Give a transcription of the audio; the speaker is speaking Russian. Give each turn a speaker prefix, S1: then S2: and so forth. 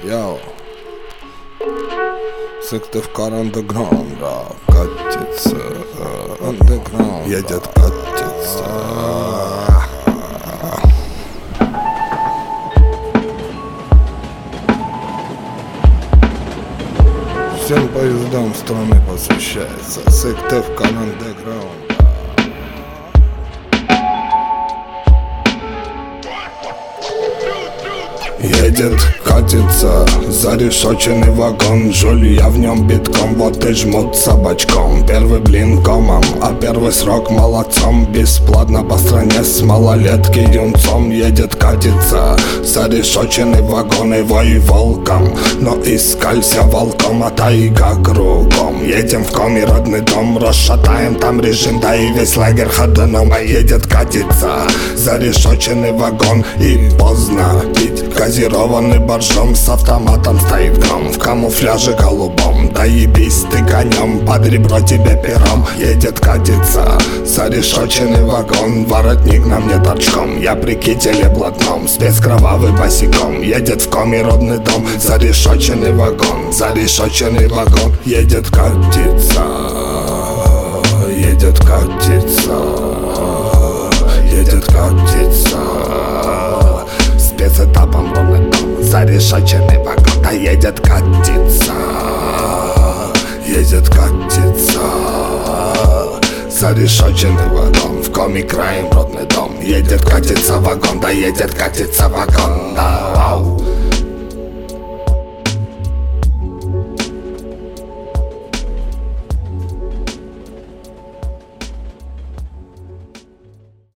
S1: Йоу, Сыктывкар андеграунд, да, катится, андеграунд едет, катится. Всем поездам страны посвящается Сыктывкар андеграунд. Едет, катится, зарешоченный вагон. Жулья в нем битком, вот и жмут собачком. Первый блин комом, а первый срок молодцом. Бесплатно по стране с малолетки юнцом. Едет, катится, зарешоченный вагон. Его и волком, но искалься волком, а тайга кругом. Едем в коми родный дом, расшатаем там режим, да и весь лагерь ходуном. А едет, катится, зарешоченный вагон. И поздно пить газированный боржом, с автоматом стоит гном, в камуфляже голубом. Да ебись ты конем, под ребро тебе пером. Едет, катится, зарешоченный вагон. Воротник на мне торчком, я при кителе блатном, спец кровавый босиком. Едет в коми родный дом, зарешоченный вагон. Зарешоченный вагон. Едет, катится, едет, катится, едет, катится. Спецэтапом ровный дом, зарешоченный вагон. Да едет, катится, едет, катится, зарешоченный вагон. В коми краем родный дом. Едет, катится вагон, да едет, катится вагон. Да, ау.